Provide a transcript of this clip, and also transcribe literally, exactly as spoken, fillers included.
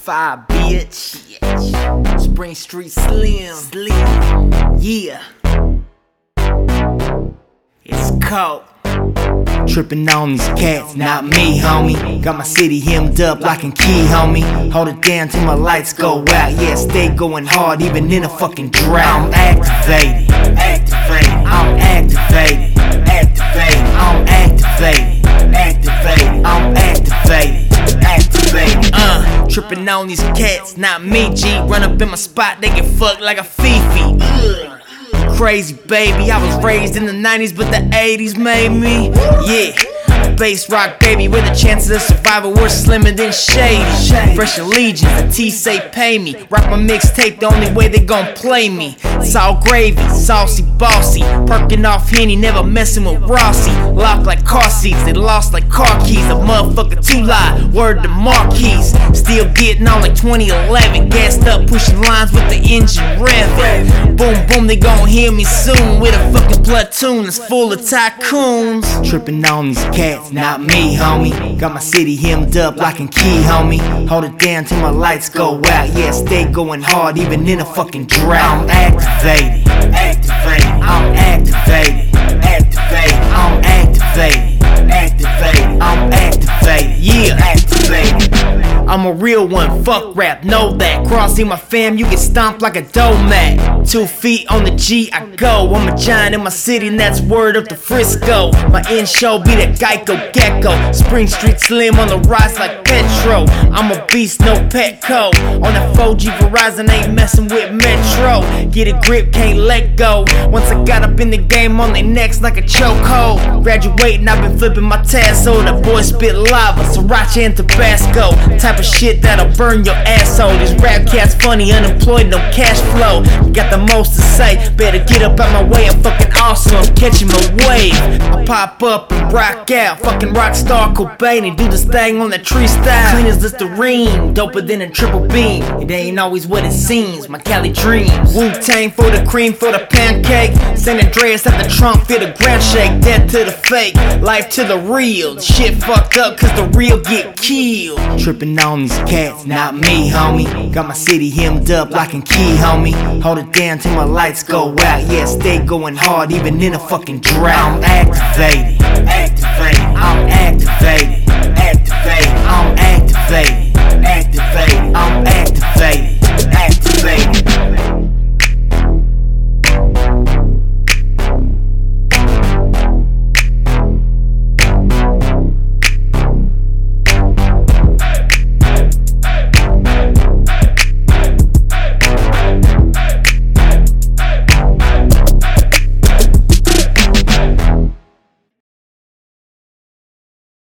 Five, bitch. Spring Street Slim. Slim. Yeah. It's cold. Trippin' on these cats, not me, homie. Got my city hemmed up, lock and key, homie. Hold it down till my lights go out. Yeah, stay going hard, even in a fucking drought. I'm activated, activated. I'm activated, activated. I'm activated, activated. I'm activated, activated. Uh, trippin' on these cats, not me, G. Run up in my spot, they get fucked like a Fifi. Ugh. Crazy baby, I was raised in the nineties, but the eighties made me. Yeah, bass rock baby, where the chances of survival were slimmer than shady. Fresh allegiance, the T say pay me. Rock my mixtape, the only way they gon' play me. It's all gravy, saucy, bossy. Perking off Henny, never messing with Rossi. Locked like car seats, they lost like car keys. A motherfucker too loud, word to Marquise. Still getting on like twenty eleven. Gassed up, pushing lines with the engine revving. Boom, boom, they gon' hear me soon. With a fucking platoon that's full of tycoons. Trippin' on these cats, not me, homie. Got my city hemmed up, lock and key, homie. Hold it down till my lights go out. Yeah, stay going hard, even in a fucking drought. I'm activated, activated. I'm activated, activated. I'm activated, activated. I'm activated, yeah, activated. I'm a real one, fuck rap, know that. Crossing my fam, you get stomped like a doormat. Two feet on the G, I go. I'm a giant in my city, and that's word up to Frisco. My in show be that Geico Gecko. Spring Street Slim on the rise like Petro. I'm a beast, no Petco. On that four G Verizon, ain't messing with Metro. Get a grip, can't let go. Once I got up in the game, on their necks like a chokehold. Graduating, I've been flipping my tassel. That boy spit lava, Sriracha and Tabasco. Type of shit that'll burn your asshole. These rap cats funny, unemployed, no cash flow. Got the most to say, better get up out my way. I'm fucking awesome, I'm catching my wave. I pop up and rock out, fucking rockstar Cobain, and do this thing on that tree style. Clean as Listerine, doper than a triple beam. It ain't always what it seems, my Cali dreams. Wu-Tang for the cream, for the pancake. San Andreas at the trunk, feel the ground shake. Death to the fake, life to the real. The shit fucked up cause the real get killed. Trippin' on these cats, not me, homie. Got my city hemmed up, lock and key, homie. Hold it down till my lights go out. Yeah, stay going hard, even in a fucking drought. I'm activated, activated. I'm activated, activated. I'm activated.